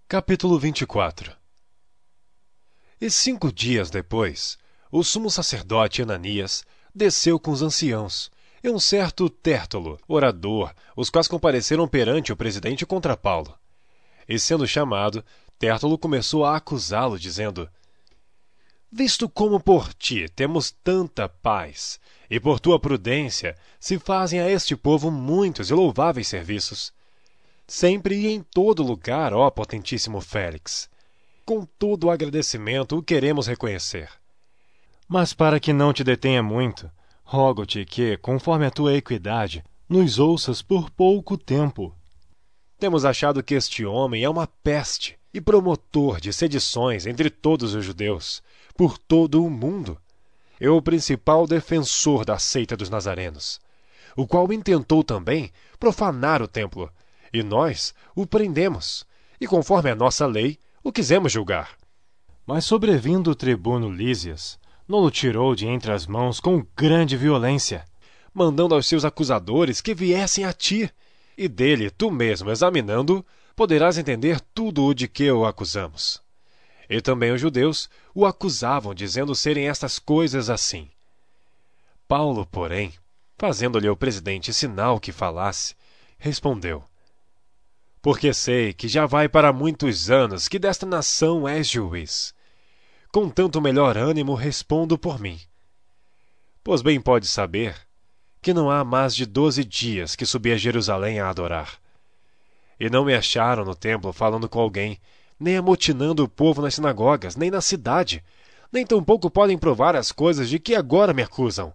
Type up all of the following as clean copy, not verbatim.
Capítulo 24. E 5 dias depois, o sumo sacerdote Ananias desceu com os anciãos, e um certo Tértulo, orador, os quais compareceram perante o presidente contra Paulo. E sendo chamado, Tértulo começou a acusá-lo, dizendo: Visto como por ti temos tanta paz, e por tua prudência se fazem a este povo muitos e louváveis serviços, sempre e em todo lugar, ó potentíssimo Félix, com todo o agradecimento o queremos reconhecer. Mas para que não te detenha muito, rogo-te que, conforme a tua equidade, nos ouças por pouco tempo. Temos achado que este homem é uma peste e promotor de sedições entre todos os judeus, por todo o mundo. É o principal defensor da seita dos nazarenos, o qual intentou também profanar o templo, e nós o prendemos, e conforme a nossa lei, o quisemos julgar. Mas sobrevindo o tribuno Lísias, não-lo tirou de entre as mãos com grande violência, mandando aos seus acusadores que viessem a ti, e dele, tu mesmo examinando, poderás entender tudo o de que o acusamos. E também os judeus o acusavam, dizendo serem estas coisas assim. Paulo, porém, fazendo-lhe o presidente sinal que falasse, respondeu: Porque sei que já vai para muitos anos que desta nação és juiz. Com tanto melhor ânimo respondo por mim. Pois bem podes saber que não há mais de 12 dias que subi a Jerusalém a adorar. E não me acharam no templo falando com alguém, nem amotinando o povo nas sinagogas, nem na cidade, nem tampouco podem provar as coisas de que agora me acusam.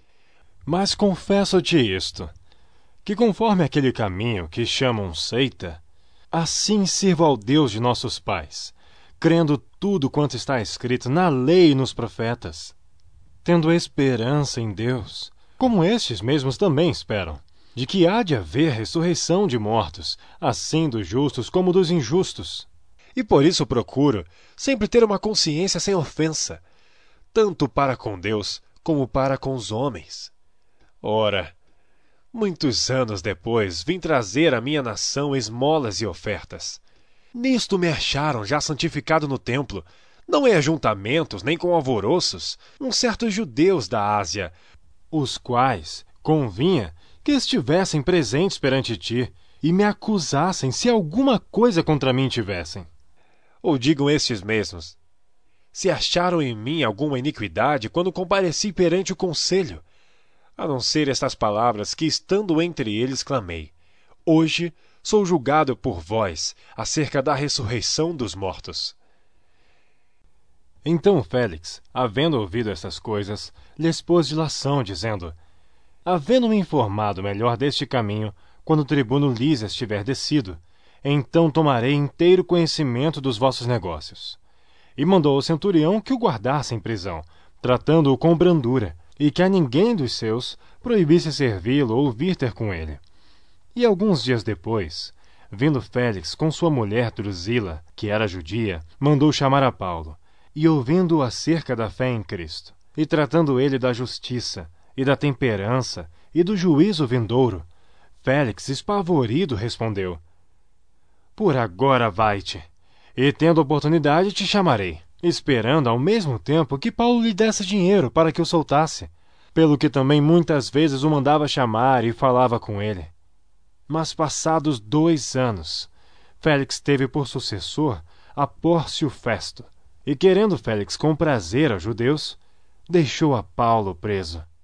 Mas confesso-te isto, que conforme aquele caminho que chamam seita, assim sirvo ao Deus de nossos pais, crendo tudo quanto está escrito na lei e nos profetas, tendo esperança em Deus, como estes mesmos também esperam, de que há de haver ressurreição de mortos, assim dos justos como dos injustos. E por isso procuro sempre ter uma consciência sem ofensa, tanto para com Deus como para com os homens. Ora, muitos anos depois vim trazer à minha nação esmolas e ofertas. Nisto me acharam já santificado no templo, não em ajuntamentos nem com alvoroços, uns certos judeus da Ásia, os quais convinha que estivessem presentes perante ti e me acusassem se alguma coisa contra mim tivessem. Ou digam estes mesmos: se acharam em mim alguma iniquidade quando compareci perante o conselho, a não ser estas palavras que, estando entre eles, clamei: Hoje sou julgado por vós acerca da ressurreição dos mortos. Então Félix, havendo ouvido estas coisas, lhes pôs dilação, dizendo: Havendo-me informado melhor deste caminho, quando o tribuno Lísias tiver descido, então tomarei inteiro conhecimento dos vossos negócios. E mandou ao centurião que o guardasse em prisão, tratando-o com brandura, e que a ninguém dos seus proibisse servi-lo ou vir ter com ele. E alguns dias depois, vindo Félix com sua mulher Drusila, que era judia, mandou chamar a Paulo, e ouvindo-o acerca da fé em Cristo, e tratando ele da justiça, e da temperança, e do juízo vindouro, Félix, espavorido, respondeu: Por agora vai-te, e tendo oportunidade te chamarei, esperando ao mesmo tempo que Paulo lhe desse dinheiro para que o soltasse, pelo que também muitas vezes o mandava chamar e falava com ele. Mas passados 2 anos, Félix teve por sucessor a Pórcio Festo, e querendo Félix comprazer aos judeus, deixou a Paulo preso.